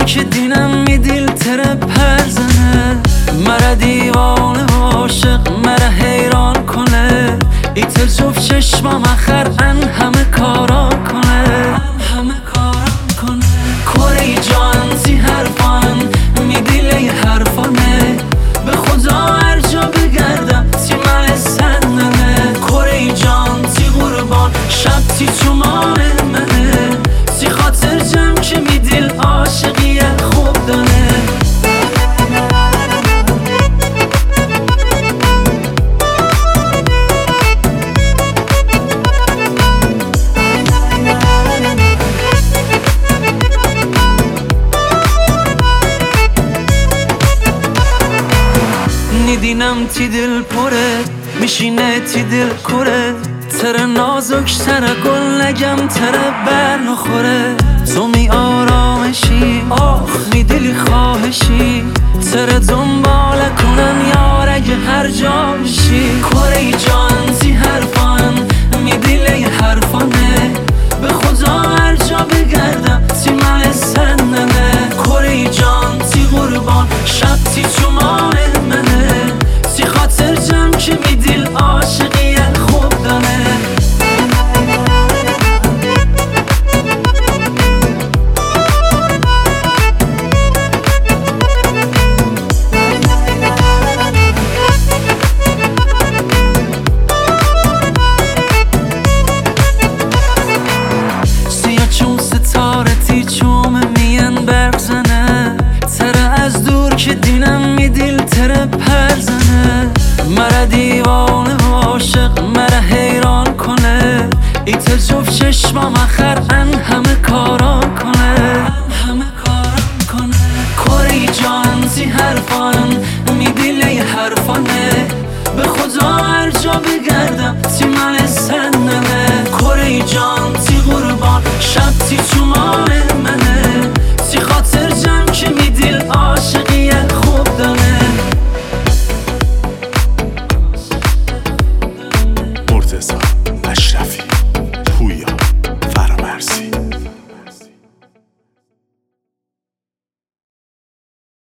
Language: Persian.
که دینم می دیل تره پرزنه، مرا دیوانه و عاشق مرا حیران کنه. ایتر جفت چشمام اخر ان همه کارا کنه، همه کارا کنه. کره جان زی حرفان می دیل ای حرفانه، به خدا هر جا بگردم تی من سندنه. کره جان تی قربان شب تی چومان منه، تی خاطر جمع که می دیل عاشقی خوب دانه. نیدینم تی دل پره میشینه تی دل کره، تره نازک تره گل نگم تره بر نخوره. تو می آرامشی آخ می دلی خواهشی، تره دنباله کنم یار اگه هر جا بشی. کره جان زی حرفان می دلی حرفانه، به خدا هر جا بگردم تی من سندنه. کره جان تی قربان شب تی چومان منه، تی خاطر جمع که می دیل عاشقی خوب دانه. سیاه چون ستاره تی چوم مین برزنه، تره از دور که دینم می دیل تره پرزنه. مرا دیوانه و عاشق مرا حیران کنه، ایتر جفت چشمام اخر ان همه کارا